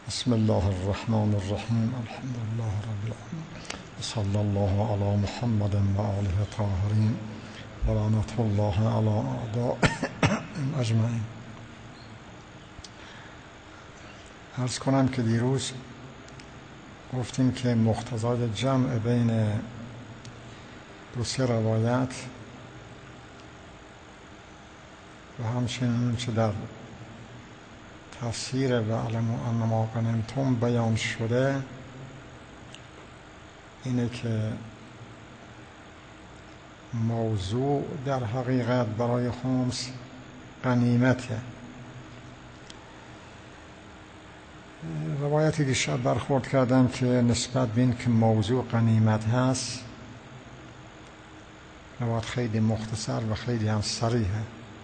بسم الله الرحمن الرحیم. الحمد لله رب العالمین. صلی الله علی محمد و آله الطاهرین و لعنة الله علی اعدائهم اجمعین. عرض کنم که دیروز گفتیم که مقتضای جمع بین دو سه روایت و همچنین چه در تفسیر و علموا انما غنمتم بیان شده اینه که موضوع در حقیقت برای خمس غنیمته. روایتی دیشب برخورد کردم که نسبت به این که موضوع غنیمت هست روایت خیلی مختصر و خیلی هم صریحه.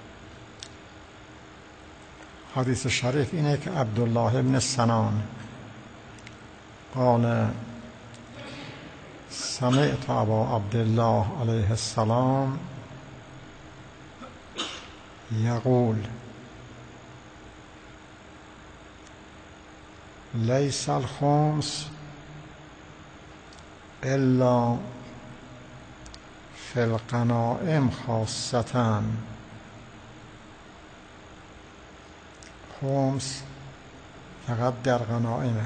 حدیث شریف اینه که عبدالله ابن سنان قال سمعت ابا عبدالله علیه السلام یقول لیس الخمس الا فی الغنائم خاصة. خمس فقط در غنائمه.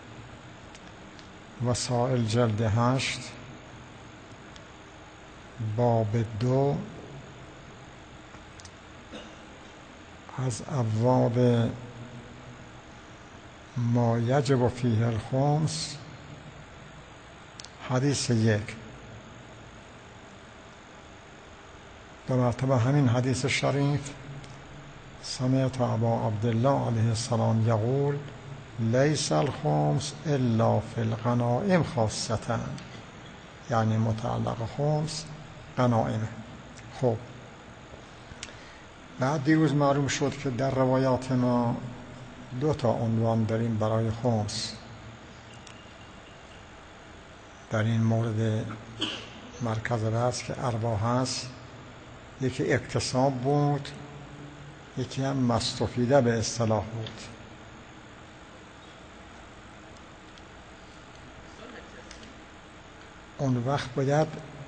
وسائل جلد 8 باب 2 از ابواب ما یجب فیه الخمس حدیث 1 دو مرتبه همین حدیث شریف سمعت ابا عبدالله علیه السلام یقول لیس الخمس الا فی الغنائم خاصة، یعنی متعلق خمس غنائمه. خب بعد دیروز معلوم شد که در روایات ما 2 عنوان داریم برای خمس. در این مورد مرکز بحث که ارباح هست، یکی اکتساب بود، یکی هم مستفیده به اصطلاح بود. اون وقت باید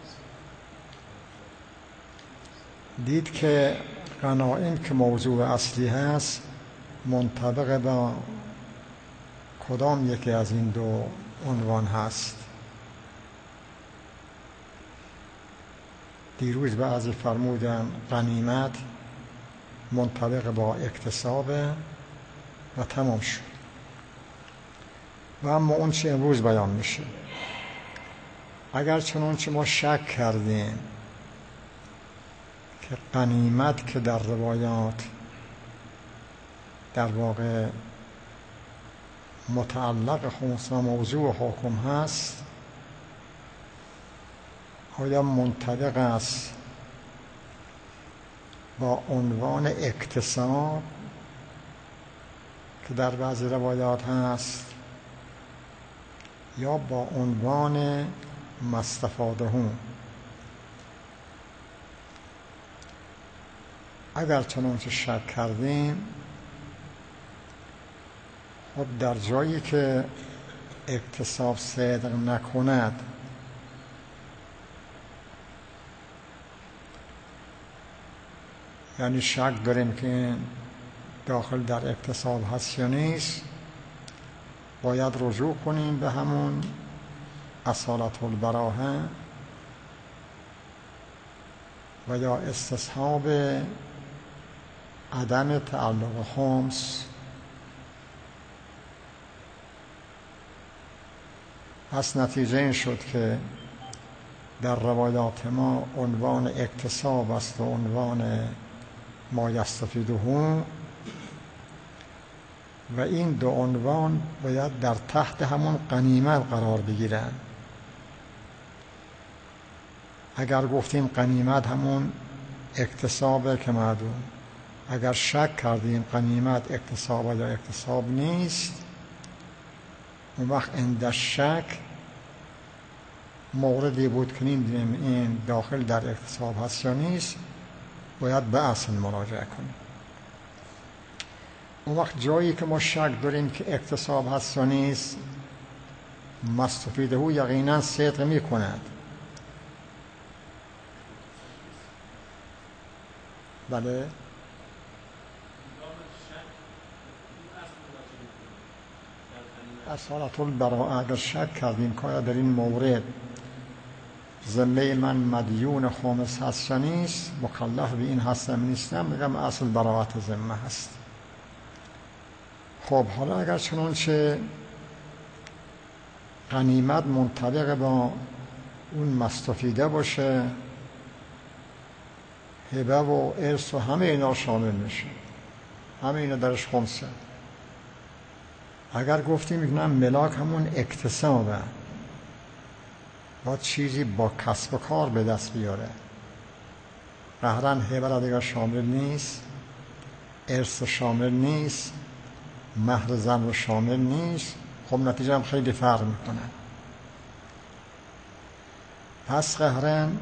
دید که غنائم که موضوع اصلی هست منطبق با کدام یکی از این 2 عنوان هست. دیروز بعضی فرمودن غنیمت منطبق با اکتساب و تمام شد. و اما اون چه امروز بیان میشه، اگر چنانچه ما شک کردیم که غنیمت که در روایات در واقع متعلق خمس و موضوع حکم هست، آیا منطبق است با عنوان اکتساب که در بعضی روایات هست یا با عنوان مستفاده هم؟ اگر چنانچه شک کردیم، خب در جایی که اکتساب صدق نکند یعنی شک داریم که داخل در اکتساب هست یا نیست، باید رجوع کنیم به همون اصالت البراهه و یا استصحاب عدم تعلق خمس. پس نتیجه این شد که در روایات ما عنوان اکتساب است و عنوان ما یستفیده و این 2 عنوان باید در تحت همون غنیمت قرار بگیرن. اگر گفتیم غنیمت همون اکتسابه که معلوم، اگر شک کردیم غنیمت اکتساب یا اکتساب نیست، اون وقت عند شک موردی بود که نمی‌دونیم این داخل در اکتساب هست یا نیست، باید به اصل مراجعه کنیم. اون وقت جایی که ما شک داریم که اکتساب هست یا نیست، مستفیده او یقینا صدق می کند. بله اصالت البراءه اگر شک کردیم که در این مورد ذمه من مدیون خمس هست یا نیست، مکلف به این هستم نیستم، میگم اصل براءت ذمه هست. خب حالا اگر چنانچه غنیمت منطبق با اون مستفیده باشه، هبه و ارث و همه اینا شامل میشه، همه اینا درش خمسه. اگر گفتیم نه ملاک همون اکتسابه، باید چیزی با کسب و کار به دست بیاره، قهرن هبه را دیگر شامل نیست، ارث شامل نیست، مهر زن رو شامل نیست، خب نتیجه هم خیلی فرق میکنه. پس قهرن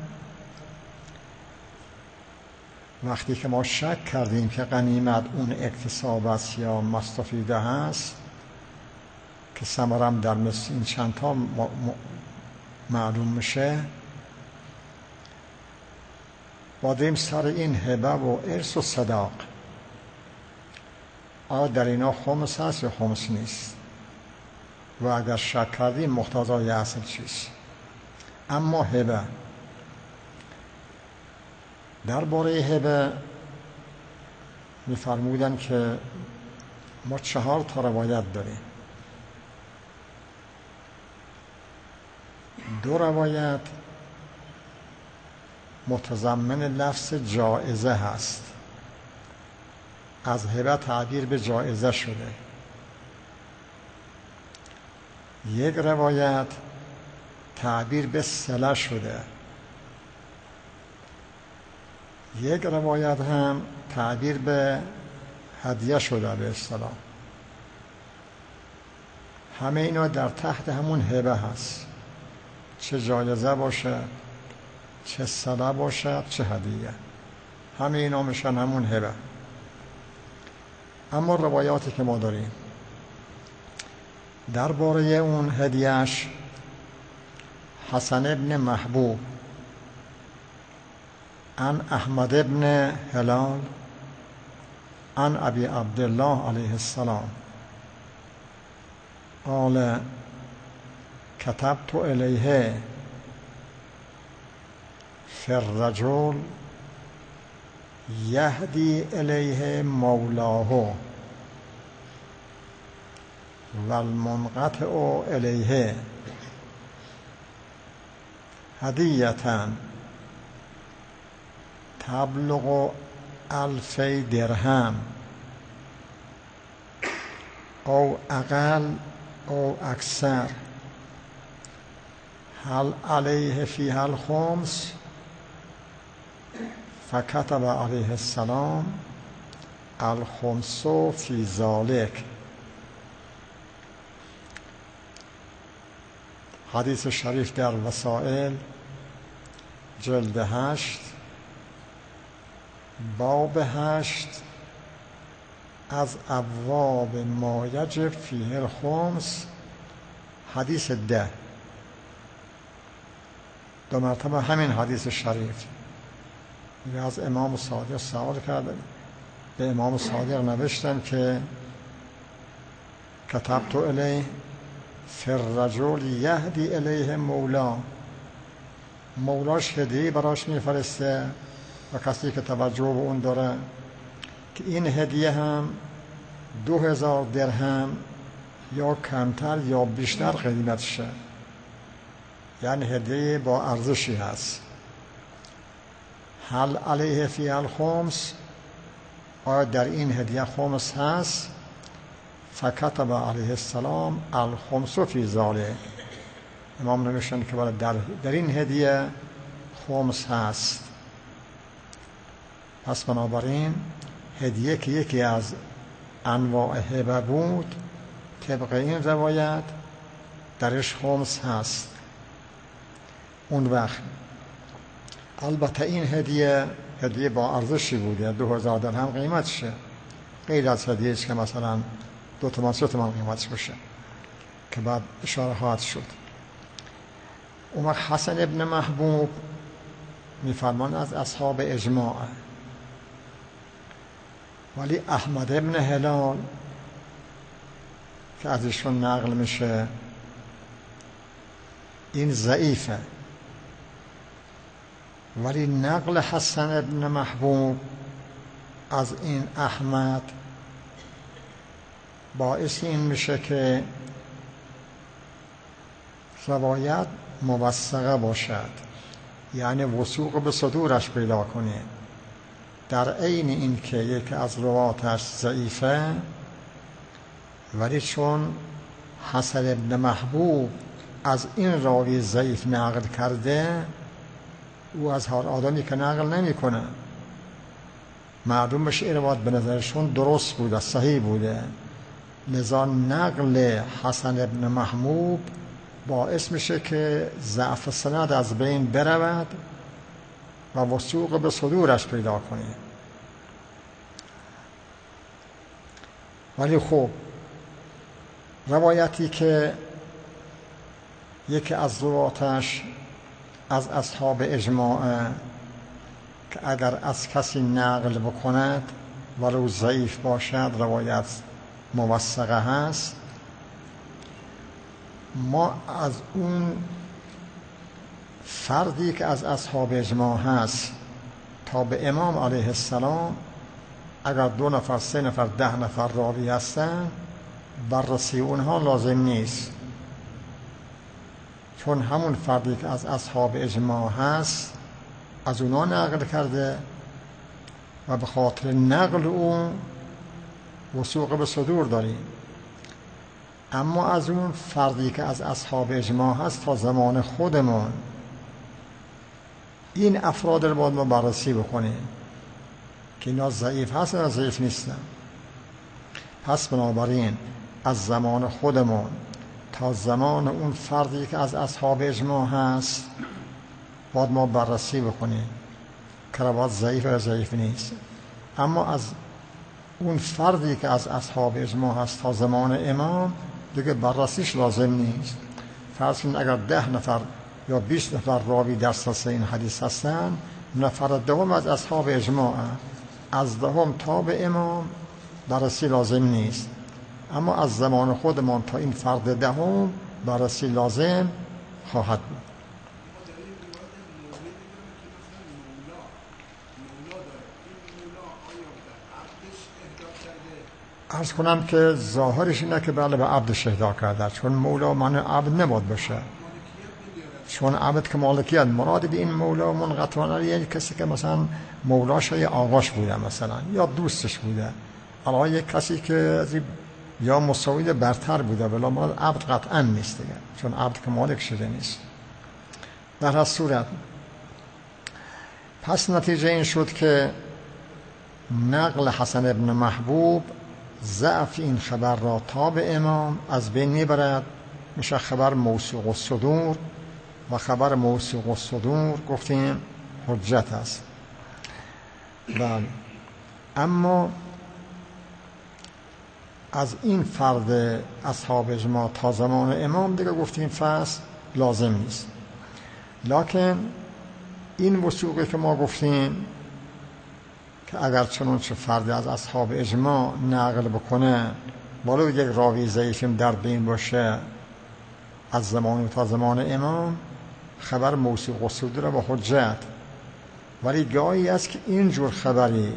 وقتی که ما شک کردیم که غنیمت اون اکتساب است یا مستفیده هست، که ثمرم در مثل این چند تا معلوم میشه، بادیم سر این هبه و ارث و صداق، آیا در اینا خمس هست یا خمس نیست، و اگر شک کردیم مقتضای اصل چیست. اما هبه، درباره هبه می‌فرمودن که ما 4 تا روایت داریم. 2 روایت متضمن لفظ جائزه هست، از هبه تعبیر به جائزه شده. 1 روایت تعبیر به صله شده. 1 روایت هم تعبیر به هدیه شده به اصطلاح. همه اینا در تحت همون هبه هست، چه جایزه باشه، چه صله باشه، چه هدیه، همه اینا میشن همون هبه. اما روایاتی که ما داریم درباره اون هدیهش، حسن ابن محبوب عن احمد ابن هلال عن ابی عبدالله علیه السلام قال كتبت الیه فی الرجل یهدی الیه مولاه والمنقطع الیه هدیة تبلغ 1000 درهم او اقل او اکثر، هل علیه فیها الخمس؟ فکتب علیه السلام الخمس فی ذلک. حدیث شریف در وسائل جلد 8 باب 8 از ابواب ما یجب فیه الخمس، حدیث 10. 2 مرتبه همین حدیث شریف. از امام صادق سوال کرده، به امام صادق نوشتن که كتبت الیه فی الرجل یهدی الیه مولا، مولاش هدیه براش میفرسته و کسی که توجه به اون داره که این هدیه هم 2000 درهم یا کمتر یا بیشتر قیمتشه، یعنی هدیه با ارزشی هست. هل علیه فی الخمس؟ آیا در این هدیه خمس هست؟ فکتب علیه السلام الخمس فی ذلک. امام نوشتن که در این هدیه خمس هست. پس بنابراین هدیه که یکی از انواع هبه بود، طبق این روایت درش خمس هست. اون وقت البته این هدیه با ارزشی بوده، 2000 درهم قیمتشه، غیر از حدیث که مثلا 2 تومان 3 تومان قیمتش باشه که بعد اشاره خواهد شد. اون وقت حسن ابن محبوب میفرمان از اصحاب اجماع، ولی احمد ابن هلال که از ایشون نقل میشه این ضعیفه، ولی نقل حسن ابن محبوب از این احمد باعث این میشه که روایت موثقه باشد، یعنی وثوق به صدورش پیدا کنه. در عین این که یکی از رواتش ضعیفه، ولی چون حسن ابن محبوب از این راوی ضعیف نقل کرده، او از هر آدمی که نقل نمی کنه معلوم بشه این روایت به نظرشون درست بوده، صحیح بوده، لذا نقل حسن ابن محبوب باعث میشه که ضعف سند از بین برود و وثوق به صدورش پیدا کنه. ولی خب روایتی که یکی از رواتش از اصحاب اجماع که اگر از کسی نقل بکند ولو ضعیف باشد روایت موثقه هست، ما از اون فردی که از اصحاب اجماع هست تا به امام علیه السلام اگر 2 نفر 3 نفر 10 نفر راوی هستن بررسی اونها لازم نیست، چون همون فردی که از اصحاب اجماع هست از اونا نقل کرده و به خاطر نقل اون وثوق به صدور داریم. اما از اون فردی که از اصحاب اجماع هست تا زمان خودمون این افراد رو باید ما بررسی بکنیم که اینا ضعیف هستن یا ضعیف نیستن. پس بنابراین از زمان خودمون تا زمان اون فردی که از اصحاب اجماع هست باید ما بررسی بکنیم که روایت ضعیف یا ضعیف نیست. اما از اون فردی که از اصحاب اجماع هست تا زمان امام دیگه بررسیش لازم نیست. فرض کنید اگر 10 نفر یا 20 نفر راوی در سلسله این حدیث هستن، نفر دوم از اصحاب اجماع، از دهم تا به امام بررسی لازم نیست. اما از زمان خودمان تا این فرد دهم بررسی لازم خواهد بود. عرض کنم که ظاهرش اینه که بله به عبدش اهدا کرده، چون مولا معنی عبد نباید باشه، چون عبد که مالکیت مراد به این مولا منقطعاً یعنی کسی که مثلا مولاش یا آقاش بوده مثلا یا دوستش بوده، اما یک کسی که یا مساوی برتر بوده، بلا مراد عبد قطعا نیست دیگه، چون عبد که مالک شده نیست. در هر صورت پس نتیجه این شد که نقل حسن ابن محبوب ضعف این خبر را تا به امام از بین میبرد، میشه خبر موثوق الصدور و خبر موثوق الصدور گفتیم حجت است. بله، اما از این فرد اصحاب اجماع تا زمان امام دیگه گفتیم فصل لازم نیست. لکن این وثوقی که ما گفتیم که اگر چنانچه فرد از اصحاب اجماع نقل بکنه ولو یک راوی ضعیفم در بین باشه از زمان تا زمان امام، خبر موثوق الصدور و حجت. ولی گاهی است که اینجور خبری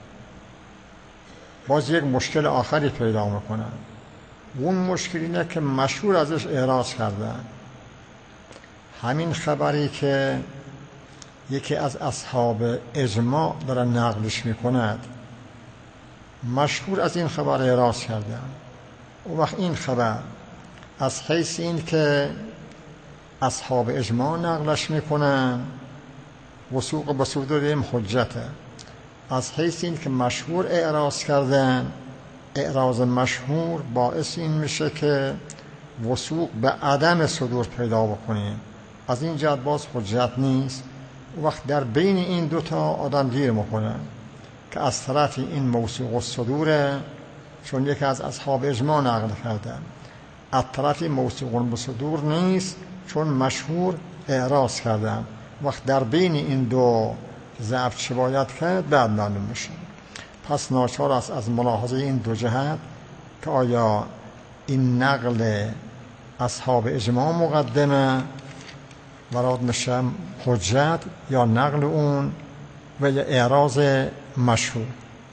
باز یک مشکل آخری پیدا میکنن. اون مشکل اینه که مشهور ازش اعراض کردن. همین خبری که یکی از اصحاب اجماع داره نقلش میکند مشهور از این خبر اعراض کردن. اون وقت این خبر از حیث این که اصحاب اجماع نقلش میکنن وثوق به صدورهم حجته، از حیث این که مشهور اعراض کردن، اعراض مشهور باعث این میشه که وثوق به عدم صدور پیدا بکنیم، از این جهت باز حجت نیست. وقت در بین این دوتا آدم گیر میکنن. که از طرف این موثوق الصدوره، چون یکی از اصحاب اجماع نقل کردن. از طرف موثوق الصدور نیست، چون مشهور اعراض کردن. وقت در بین این دو ضعف چه باید کرد بعد معلوم میشه. پس ناچار است از ملاحظه این دو جهت که آیا این نقل اصحاب اجماع مقدمه مراد میشه حجت، یا نقل اون و یا اعراض مشهور.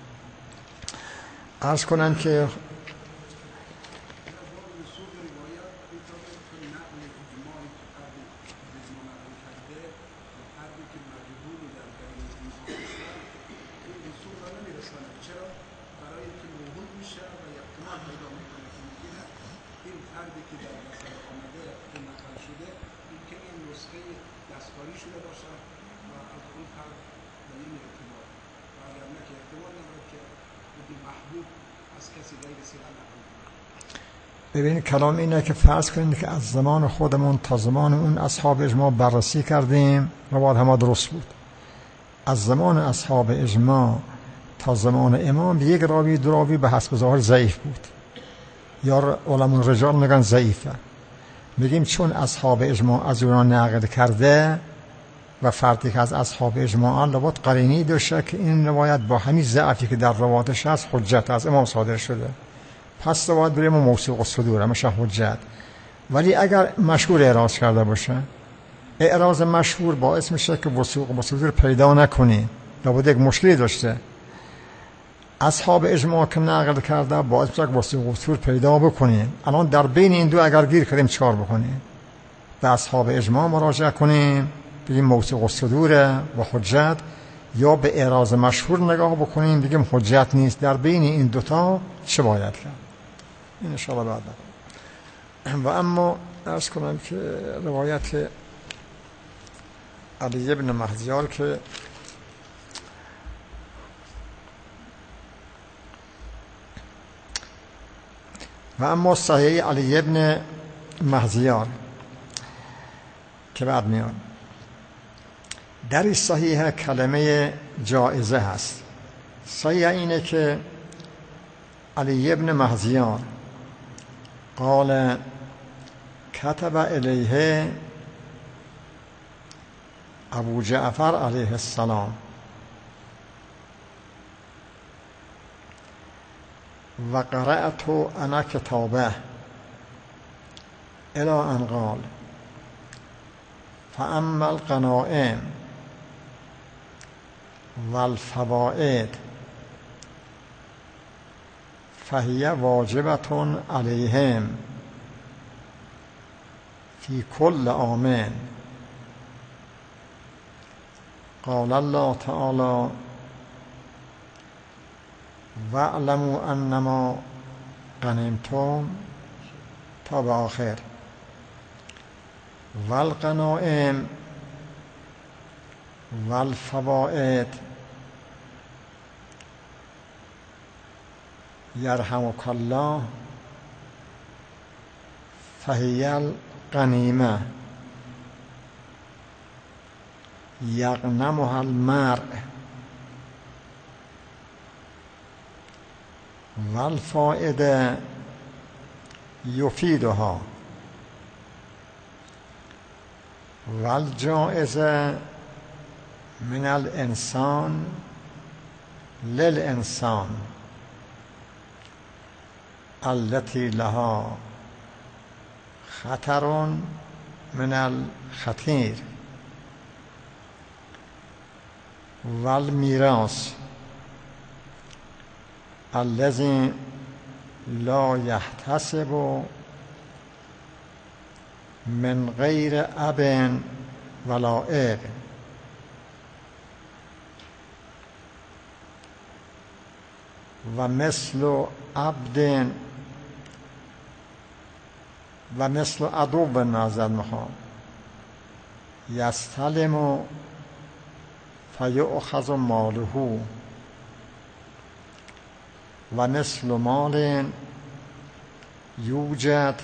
عرض کنم که ببینید کلام اینه که فرض کنید که از زمان خودمون تا زمان اون اصحاب اجماع بررسی کردیم، روایت همه درست بود. از زمان اصحاب اجماع تا زمان امام یک راوی دو راوی به حسب ظاهر ضعیف بود، یا علماء رجال میگن ضعیفه. میگیم چون اصحاب اجماع از اون نقل کرده و فردی که از اصحاب اجماع لابد قرینی داشته که این روایت با همین ضعفی که در روایتش هست حجت از امام صادر شده، پس باید بریم موثوق الصدور میشه حجت. ولی اگر مشهور اعراض کرده باشه، اعراض مشهور باعث میشه که موثوق الصدور پیدا نکنی، لابد یک مشکلی داشته. اصحاب اجماع که نقل کرده باعث میشه که موثوق الصدور پیدا بکنی. الان در بین این دو اگر گیر کردیم چیکار بکنیم؟ به اصحاب اجماع مراجعه کنیم بگیم موثوق الصدور و حجت، یا به اعراض مشهور نگاه بکنیم بگیم حجت نیست. در بین این دوتا چه باید کرد؟ این انشاءالله بعد نکنم. و اما عرض کنم که روایت علی ابن مهزیار که و اما صحیح علی ابن مهزیار که بعد میاد، در این صحیح کلمه جائزه هست. صحیح اینه که علی ابن مهزیار قال كتب الیه ابو جعفر علیه السلام و قرأت انا کتابه الى ان قال فاما الغنائم والفوائد فهي واجبة عليهم في كل عام. قال الله تعالى واعلموا انما غنمتم تا به آخر. والغنائم والفوائد یرحمک الله فهی الغنیمه یغنمها المرء والفائده یفیدها والجائزه من الانسان للانسان التي لها خطر من الخطير والمیراث الذي لا يحتسب من غير اب ولا اب و مثل عبد و مثل عدو نازل میخوام یستلم فیؤخذ ماله و مثل مال یوجد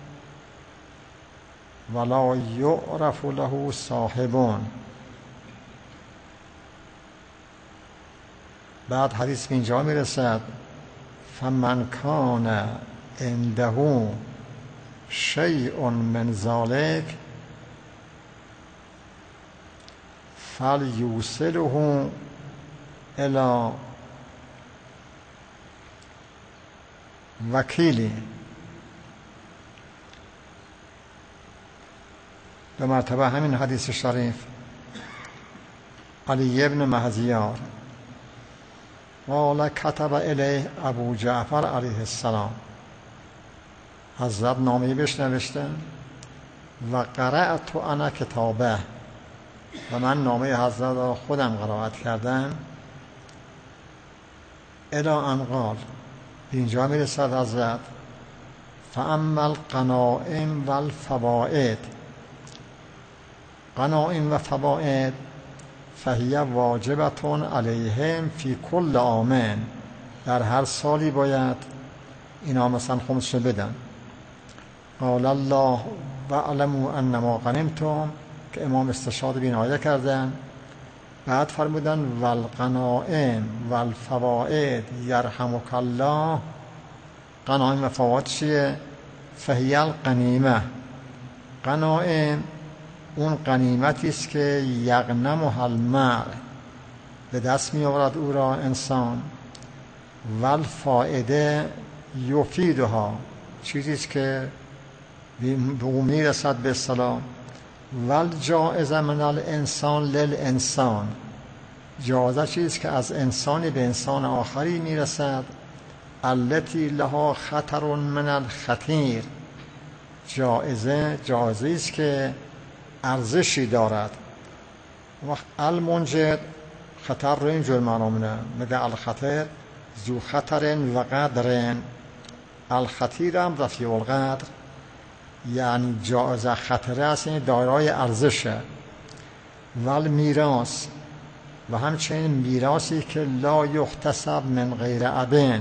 ولا یعرف له صاحبون بعد حدیث به اینجا میرسد فمن کان عنده شیء من ذلک فلیوصله الی وکیلی. به مرتبه همین حدیث شریف علی ابن مهزیار قال کتب الیه ابو جعفر علیه السلام، حضرت نامه‌ای بهش نوشته و قرأت انا کتابه، و من نامه حضرت را خودم قرائت کردم. الی ان قال، اینجا میرسد حضرت فاما الغنائم و الفوائد، غنائم و فوائد فهی واجبتون علیهم فی کل عام، در هر سالی باید اینا مثلا خمسش بدن. قال الله و علموا انما غنمتم، که امام استشهاد بین آیه کردن. بعد فرمودن والغنائم والفوائد یرحمک الله. غنائم و فوائد چیه؟ فهی الغنیمه، غنائم اون غنیمتی است که یغنمها المرء، به دست می آورد او را انسان. والفائده یفیدها، چیزی است که به او میرسد به اصطلاح. والجائزه من الانسان للانسان، جایزه چیزی است که از انسانی به انسان آخری میرسد. التی لها خطر من الخطیر، جایزه است که ارزشی دارد. وقت المنجد خطر رو اینجور معنا میده الخطر ذو خطر و قدر، الخطیر هم رفیع القدر، یعنی جایزه خطره است، یعنی دارای ارزشه. والمیراث، و همچنین میراثی که لا یحتسب من غیر ابن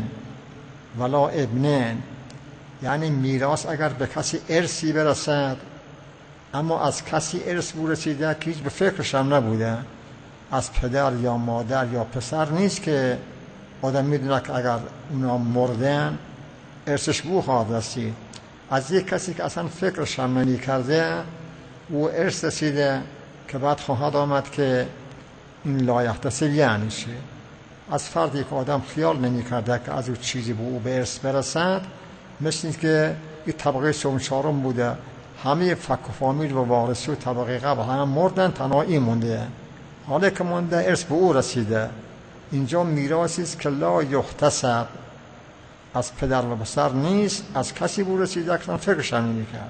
ولا ابنین، یعنی میراث اگر به کسی ارثی برسد اما از کسی ارث برسیده که هیچ به فکرش هم نبوده، از پدر یا مادر یا پسر نیست که آدم میدونه که اگر اونا مردن ارثش بو خواهد رسید، از یک کسی که اصلا فکرش هم نمی کرده او ارث رسیده که بعد خواهد آمد که این لایحتسب یعنی چه. از فردی که آدم خیال نمی کرده که از او چیزی به او به ارث برسد، مثل این که این طبقه سوم چهارم بوده، همه فک و فامیل و وارثی و طبقه قبل همه مردن، تنها این مونده، حالا که مونده ارث به او رسیده. اینجا میراثی است که لا یحتسب، از پدر و پسر نیست، از کسی به او رسیده که فکرش هم نمی‌کرد.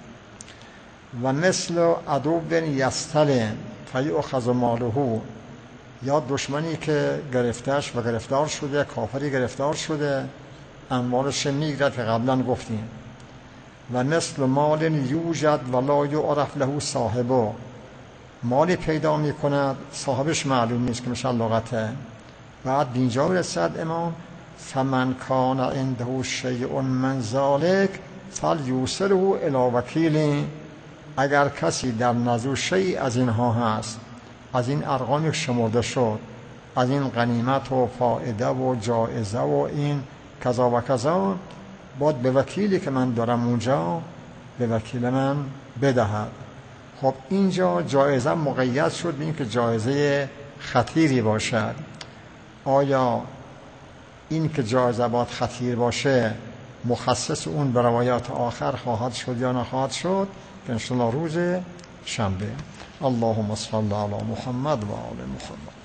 و مثل عدو یستلم فیؤخذ ماله، یا دشمنی که گرفتش و گرفتار شده، کافری گرفتار شده، اموالش میگیرد که قبلا گفتیم. و مثل مال یوجد ولا یعرف له صاحبه، مالی پیدا میکند صاحبش معلوم نیست که مثل لغته. بعد اینجا رسد امام فمن کان عنده شیء من ذلک فلیوصله الی وکیل، اگر کسی در نزد شیء از اینها هست، از این ارقامی که شمرده شد، از این غنیمت و فائده و جایزه و این کذا و کذا، باید به وکیلی که من دارم اونجا به وکیل من بدهد. خب اینجا جایزه مقید شد به این که جایزه خطیری باشد. آیا این که جایزه باید خطیر باشه مخصص اون به روایات آخر خواهد شد یا نخواهد شد؟ که انشاءالله روز شنبه. اللهم صل علی محمد و آل محمد.